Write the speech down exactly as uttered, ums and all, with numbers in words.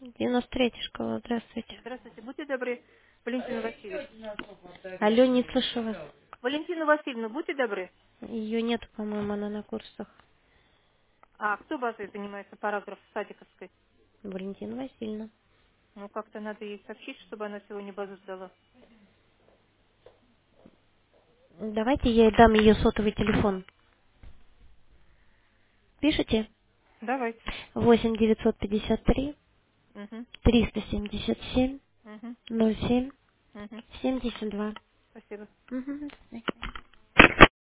девяносто третья школа, здравствуйте. Здравствуйте, будьте добры, Валентина Васильевна. Алло, не слышу вас. Валентина Васильевна, будьте добры. Ее нету, по-моему, она на курсах. А кто базой занимается, параграф Садиковской? Валентина Васильевна. Ну, как-то надо ей сообщить, чтобы она сегодня базу сдала. Давайте я ей дам ее сотовый телефон. Пишите? Давайте. восемь девятьсот пятьдесят три Угу, триста семьдесят семь угу, ноль семь угу. семьдесят два. Спасибо. Угу.